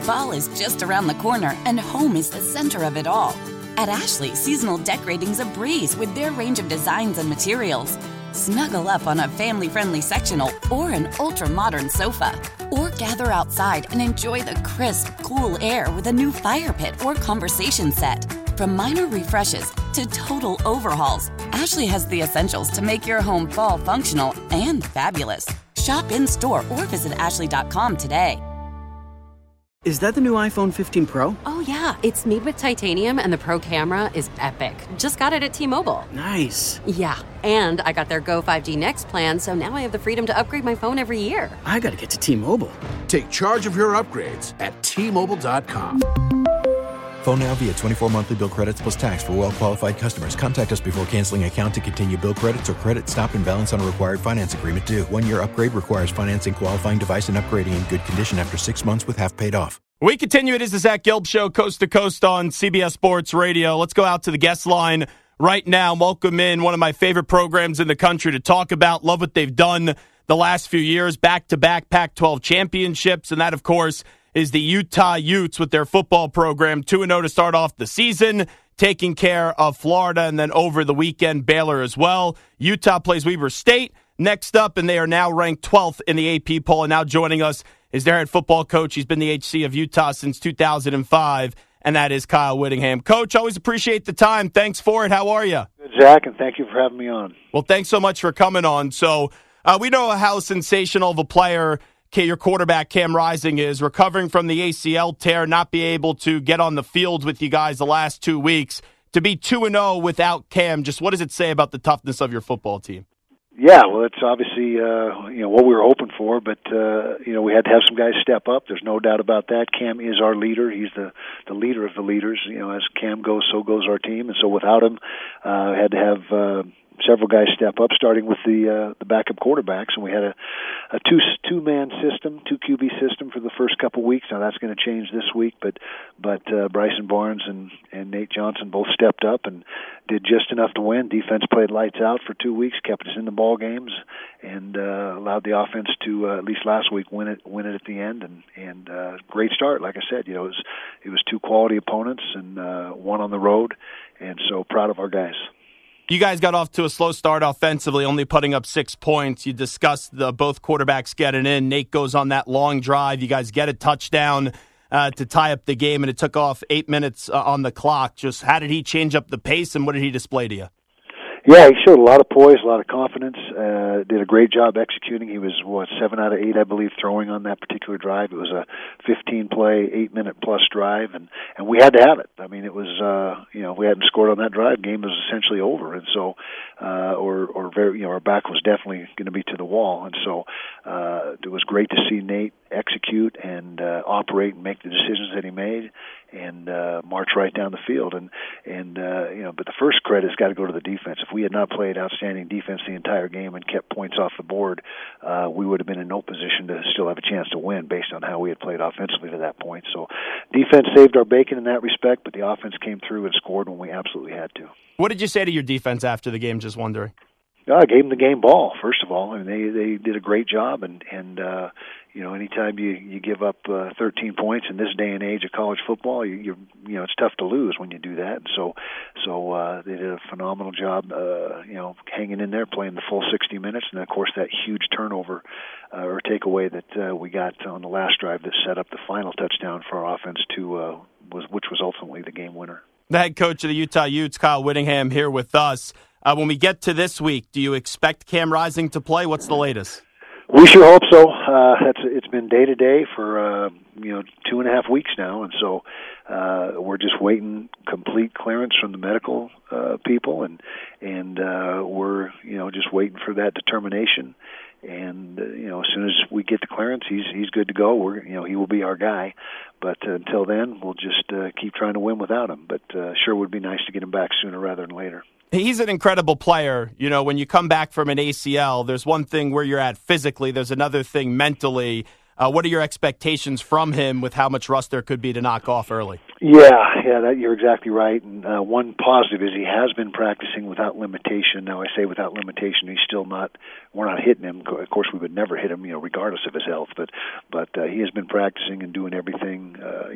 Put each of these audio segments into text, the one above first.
Fall is just around the corner, and home is the center of it all. At Ashley, seasonal decorating's a breeze with their range of designs and materials. Snuggle up on a family-friendly sectional or an ultra-modern sofa. Or gather outside and enjoy the crisp, cool air with a new fire pit or conversation set. From minor refreshes to total overhauls, Ashley has the essentials to make your home fall functional and fabulous. Shop in-store or visit ashley.com today. Is that the new iPhone 15 Pro? Oh, yeah. It's made with titanium, and the Pro camera is epic. Just got it at T-Mobile. Nice. Yeah, and I got their Go 5G Next plan, so now I have the freedom to upgrade my phone every year. I gotta get to T-Mobile. Take charge of your upgrades at T-Mobile.com. Phone now via 24 monthly bill credits plus tax for well-qualified customers. Contact us before canceling account to continue bill credits or credit stop and balance on a required finance agreement due. 1-year upgrade requires financing qualifying device and upgrading in good condition after 6 months with half paid off. We continue. It is the Zach Gelb Show, coast to coast on CBS Sports Radio. Let's go out to the guest line right now. Welcome in one of my favorite programs in the country to talk about. Love what they've done the last few years, back-to-back Pac-12 championships, and that, of course, is the Utah Utes with their football program, 2-0 to start off the season, taking care of Florida, and then over the weekend, Baylor as well. Utah plays Weber State next up, and they are now ranked 12th in the AP poll, and now joining us is their head football coach. He's been the HC of Utah since 2005, and that is Kyle Whittingham. Coach, always appreciate the time. Thanks for it. How are you? Good, Zach, and thank you for having me on. Well, thanks so much for coming on. So we know how sensational of a player your quarterback Cam Rising is, recovering from the ACL tear, not be able to get on the field with you guys the last 2 weeks. To be 2-0 without Cam, just what does it say about the toughness of your football team? Yeah, well, it's obviously what we were hoping for, but we had to have some guys step up. There's no doubt about that. Cam is our leader. He's the leader of the leaders. As Cam goes, so goes our team, and so without him, had to have several guys step up, starting with the backup quarterbacks, and we had a two-man system, 2 QB system for the first couple weeks. Now that's going to change this week, but Bryson Barnes and Nate Johnson both stepped up and did just enough to win. Defense played lights out for 2 weeks, kept us in the ball games, and allowed the offense to at least last week win it at the end. And great start, like I said. It was 2 quality opponents and one on the road, and so proud of our guys. You guys got off to a slow start offensively, only putting up 6 points. You discussed both quarterbacks getting in. Nate goes on that long drive. You guys get a touchdown to tie up the game, and it took off 8 minutes on the clock. Just how did he change up the pace, and what did he display to you? Yeah, he showed a lot of poise, a lot of confidence, did a great job executing. He was, 7 out of 8, I believe, throwing on that particular drive. It was a 15-play, 8-minute-plus drive, and we had to have it. I mean, it was, if we hadn't scored on that drive, game was essentially over, and so, our back was definitely going to be to the wall, and so it was great to see Nate execute and operate and make the decisions that he made and march right down the field. But the first credit's got to go to the defense. If we had not played outstanding defense the entire game and kept points off the board, we would have been in no position to still have a chance to win based on how we had played offensively to that point. So defense saved our bacon in that respect, but the offense came through and scored when we absolutely had to. What did you say to your defense after the game, just wondering? I gave them the game ball, first of all. I mean, they did a great job, and anytime you give up 13 points in this day and age of college football, it's tough to lose when you do that. And so they did a phenomenal job, hanging in there, playing the full 60 minutes, and of course that huge turnover or takeaway that we got on the last drive that set up the final touchdown for our offense which was ultimately the game winner. The head coach of the Utah Utes, Kyle Whittingham, here with us. When we get to this week, do you expect Cam Rising to play? What's the latest? We sure hope so. It's been day to day for 2.5 weeks now, and so we're just waiting complete clearance from the medical people, and we're just waiting for that determination. And as soon as we get the clearance, he's good to go. He will be our guy. But until then, we'll just keep trying to win without him. But sure would be nice to get him back sooner rather than later. He's an incredible player. When you come back from an ACL, there's one thing where you're at physically, there's another thing mentally. What are your expectations from him with how much rust there could be to knock off early? Yeah, you're exactly right. And one positive is he has been practicing without limitation. Now, I say without limitation, we're not hitting him. Of course, we would never hit him, regardless of his health. But he has been practicing and doing everything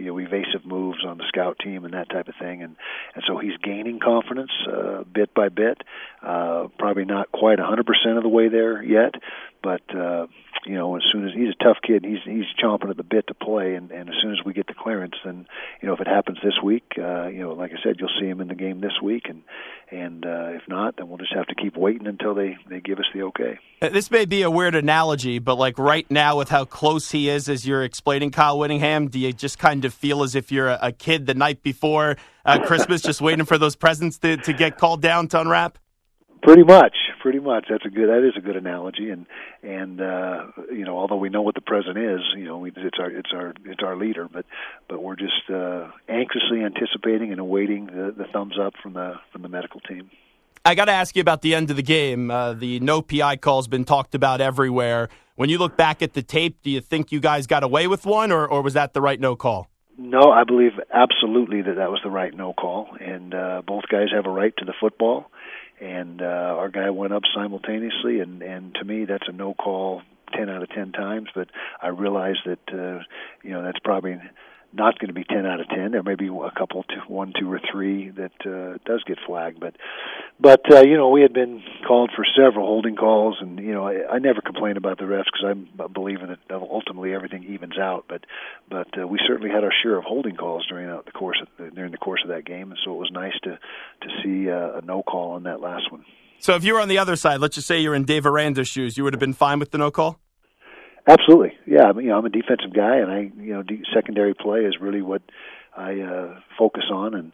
evasive moves on the scout team and that type of thing, and so he's gaining confidence bit by bit. Probably not quite 100% of the way there yet, but as soon as he's a tough kid, he's chomping at the bit to play, and as soon as we get the clearance, then if it happens this week, like I said, you'll see him in the game this week, and if not, then we'll just have to keep waiting until they give us the okay. This may be a weird analogy, but like right now with how close he is as you're explaining Kyle Whittingham, do you just kind of feel as if you're a kid the night before Christmas just waiting for those presents to get called down to unwrap? Pretty much. That is a good analogy, and although we know what the present is, it's our leader, but we're just anxiously anticipating and awaiting the thumbs up from the medical team. I got to ask you about the end of the game. The no PI call has been talked about everywhere. When you look back at the tape, do you think you guys got away with one, or was that the right no call? No, I believe absolutely that was the right no call, and both guys have a right to the football. And our guy went up simultaneously, and to me, that's a no call 10 out of 10 times. But I realize that that's probably not going to be 10 out of 10. There may be a couple, 1, 2, or 3 that does get flagged. But we had been called for several holding calls, and I never complain about the refs because I believe in it. Ultimately, everything evens out. But we certainly had our share of holding calls during the course of that game, and so it was nice to see a no call on that last one. So if you were on the other side, let's just say you're in Dave Aranda's shoes, you would have been fine with the no call? Absolutely, yeah. I'm a defensive guy, and secondary play is really what I focus on, and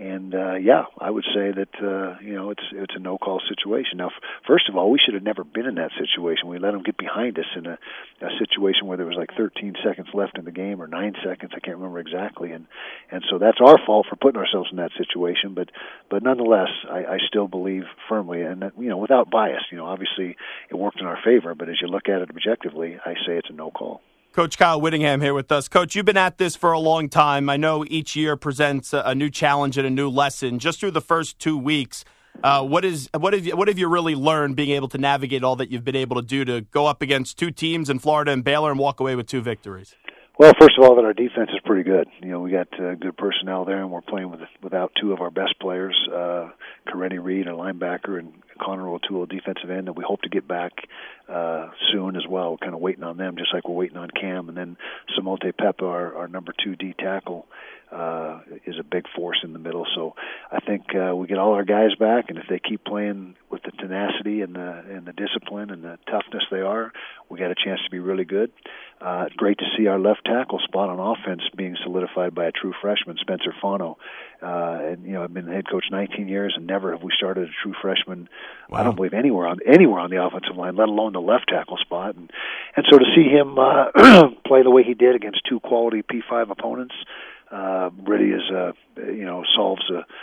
I would say that it's a no call situation. Now, first of all, we should have never been in that situation. We let them get behind us in a situation where there was like 13 seconds left in the game, or 9 seconds, I can't remember exactly, and so that's our fault for putting ourselves in that situation. But nonetheless, I still believe firmly, and that, without bias, obviously it worked in our favor. But as you look at it objectively, I say it's a no call. Coach Kyle Whittingham here with us. Coach, you've been at this for a long time. I know each year presents a new challenge and a new lesson. Just through the first 2 weeks, what have you really learned being able to navigate all that you've been able to do to go up against 2 teams in Florida and Baylor and walk away with 2 victories? Well, first of all, that our defense is pretty good. We got good personnel there, and we're playing without 2 of our best players, Karenni Reed, a linebacker, and Connor O'Toole, a defensive end, that we hope to get back soon as well. We're kind of waiting on them, just like we're waiting on Cam. And then Samonte Pepa, our number 2 D tackle, is a big force in the middle. So I think we get all our guys back, and if they keep playing with the tenacity and the discipline and the toughness they are, we got a chance to be really good. It's great to see our left tackle spot on offense being solidified by a true freshman, Spencer Fano. I've been head coach 19 years, and never have we started a true freshman. Wow. I don't believe anywhere on the offensive line, let alone the left tackle spot. And so to see him play the way he did against 2 quality P5 opponents really is solves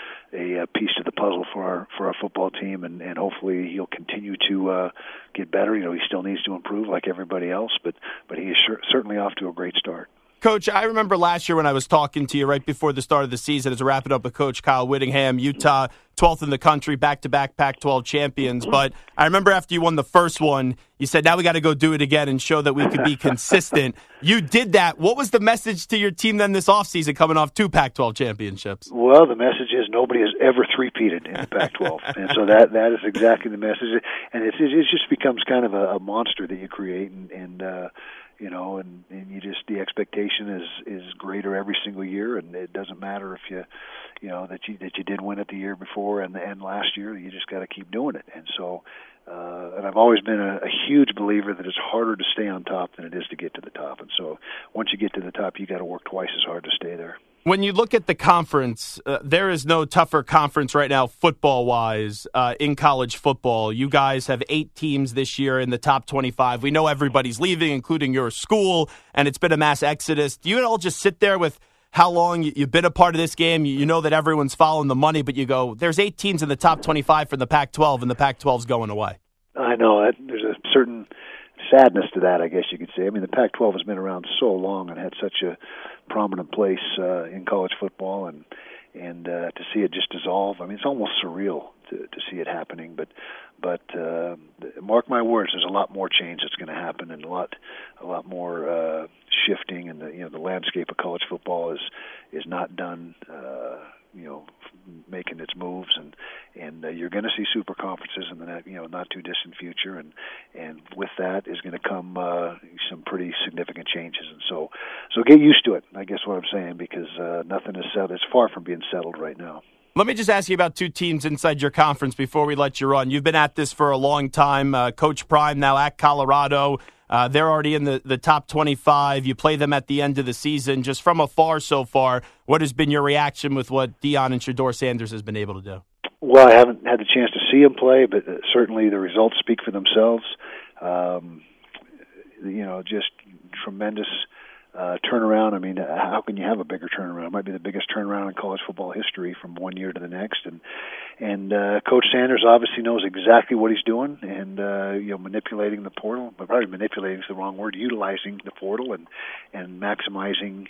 a piece to the puzzle for our football team, and hopefully he'll continue to get better. He still needs to improve like everybody else, but he is certainly off to a great start. Coach, I remember last year when I was talking to you right before the start of the season, as I wrap it up with Coach Kyle Whittingham, Utah, 12th in the country, back-to-back Pac-12 champions. But I remember after you won the first one, you said, now we got to go do it again and show that we could be consistent. You did that. What was the message to your team then this offseason coming off 2 Pac-12 championships? Well, the message is nobody has ever three-peated in the Pac-12. And so that is exactly the message. And it just becomes kind of a monster that you create, and you just, the expectation is greater every single year, and it doesn't matter if that you did win it the year before and last year. You just got to keep doing it. And so, and I've always been a huge believer that it's harder to stay on top than it is to get to the top. And so, once you get to the top, you got to work twice as hard to stay there. When you look at the conference, there is no tougher conference right now football-wise in college football. You guys have 8 teams this year in the top 25. We know everybody's leaving, including your school, and it's been a mass exodus. Do you all just sit there with how long you've been a part of this game? You know that everyone's following the money, but you go, there's 8 teams in the top 25 from the Pac-12, and the Pac-12's going away. I know. There's a certain sadness to that, I guess you could say. I mean, the Pac-12 has been around so long and had such a prominent place in college football, and to see it just dissolve, I mean, it's almost surreal see it happening. But mark my words, there's a lot more change that's going to happen, and a lot more shifting, and the landscape of college football is not done. Making its moves, and you're going to see super conferences in the not too distant future, and with that is going to come some pretty significant changes, and so get used to it. I guess what I'm saying, because nothing is settled. It's far from being settled right now. Let me just ask you about two teams inside your conference before we let you run. You've been at this for a long time. Coach Prime now at Colorado. They're already in the top 25. You play them at the end of the season. Just from afar so far, what has been your reaction with what Deion and Shedeur Sanders has been able to do? Well, I haven't had the chance to see him play, but certainly the results speak for themselves. Just tremendous turnaround. I mean, how can you have a bigger turnaround? It might be the biggest turnaround in college football history from one year to the next. And Coach Sanders obviously knows exactly what he's doing, and manipulating the portal. But probably manipulating is the wrong word. Utilizing the portal and maximizing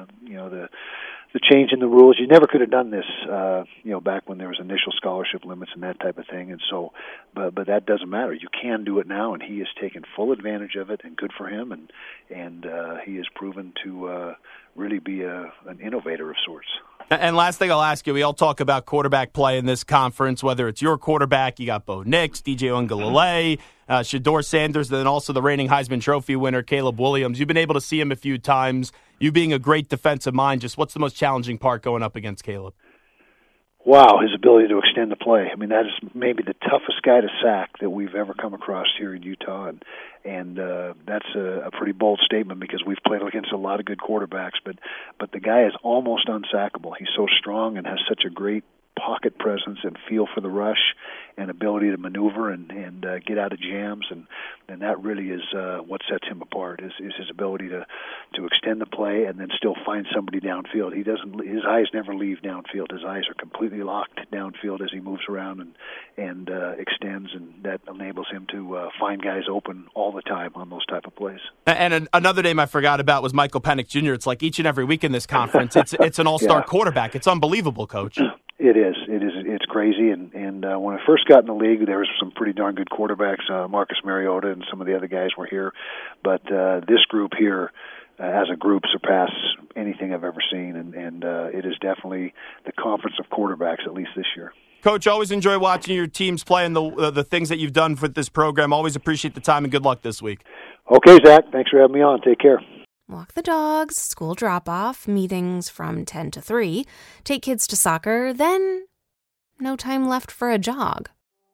the change in the rules. You never could have done this, back when there was initial scholarship limits and that type of thing. And so, but that doesn't matter. You can do it now, and he has taken full advantage of it, and good for him. And he has proven to really be an innovator of sorts. And last thing I'll ask you, we all talk about quarterback play in this conference, whether it's your quarterback, you got Bo Nix, DJ Uiagalelei, Shedeur Sanders, and then also the reigning Heisman Trophy winner, Caleb Williams. You've been able to see him a few times. You being a great defensive mind, just what's the most challenging part going up against Caleb? Wow, his ability to extend the play. I mean, that is maybe the toughest guy to sack that we've ever come across here in Utah, and that's a pretty bold statement, because we've played against a lot of good quarterbacks, but the guy is almost unsackable. He's so strong and has such a great pocket presence and feel for the rush and ability to maneuver and get out of jams, and that really is what sets him apart, is his ability to extend the play and then still find somebody downfield. His eyes never leave downfield. His eyes are completely locked downfield as he moves around and extends, and that enables him to find guys open all the time on those type of plays. And another name I forgot about was Michael Penix Jr. It's like each and every week in this conference, it's an all-star quarterback. It's unbelievable, Coach. It is. It's crazy. And when I first got in the league, there was some pretty darn good quarterbacks. Marcus Mariota and some of the other guys were here. But this group here, as a group, surpassed anything I've ever seen. And it is definitely the conference of quarterbacks, at least this year. Coach, always enjoy watching your teams play and the things that you've done for this program. Always appreciate the time, and good luck this week. Okay, Zach. Thanks for having me on. Take care. Walk the dogs, school drop-off, meetings from 10 to 3, take kids to soccer, then no time left for a jog.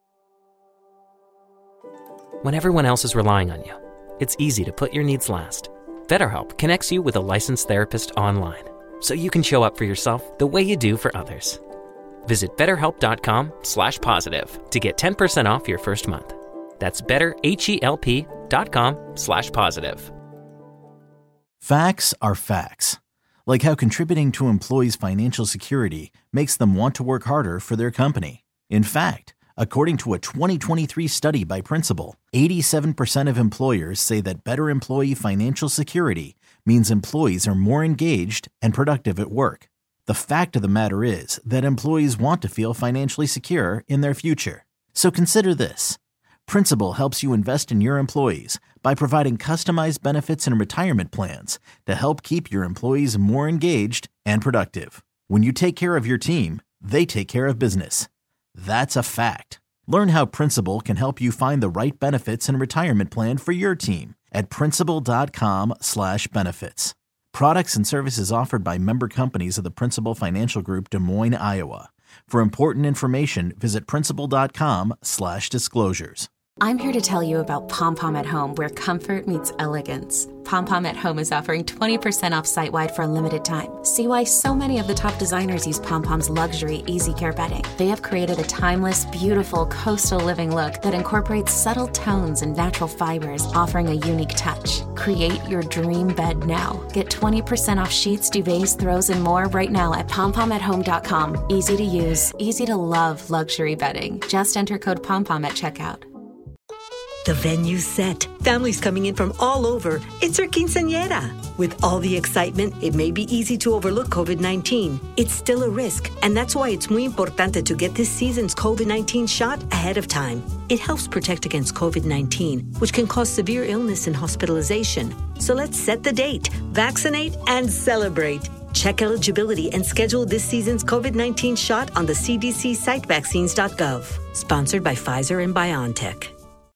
When everyone else is relying on you, it's easy to put your needs last. BetterHelp connects you with a licensed therapist online, so you can show up for yourself the way you do for others. Visit BetterHelp.com/positive to get 10% off your first month. That's BetterHelp.com/positive. Facts are facts. Like how contributing to employees' financial security makes them want to work harder for their company. In fact, according to a 2023 study by Principal, 87% of employers say that better employee financial security means employees are more engaged and productive at work. The fact of the matter is that employees want to feel financially secure in their future. So consider this. Principal helps you invest in your employees by providing customized benefits and retirement plans to help keep your employees more engaged and productive. When you take care of your team, they take care of business. That's a fact. Learn how Principal can help you find the right benefits and retirement plan for your team at Principal.com/benefits. Products and services offered by member companies of the Principal Financial Group, Des Moines, Iowa. For important information, visit Principal.com/disclosures. I'm here to tell you about Pom Pom at Home, where comfort meets elegance. Pom Pom at Home is offering 20% off site-wide for a limited time. See why so many of the top designers use Pom Pom's luxury Easy Care bedding. They have created a timeless, beautiful coastal living look that incorporates subtle tones and natural fibers, offering a unique touch. Create your dream bed now. Get 20% off sheets, duvets, throws, and more right now at pompomathome.com. Easy to use, easy to love luxury bedding. Just enter code POMPOM at checkout. The venue's set. Families coming in from all over. It's our quinceañera. With all the excitement, it may be easy to overlook COVID-19. It's still a risk, and that's why it's muy importante to get this season's COVID-19 shot ahead of time. It helps protect against COVID-19, which can cause severe illness and hospitalization. So let's set the date, vaccinate, and celebrate. Check eligibility and schedule this season's COVID-19 shot on the CDC site vaccines.gov. Sponsored by Pfizer and BioNTech.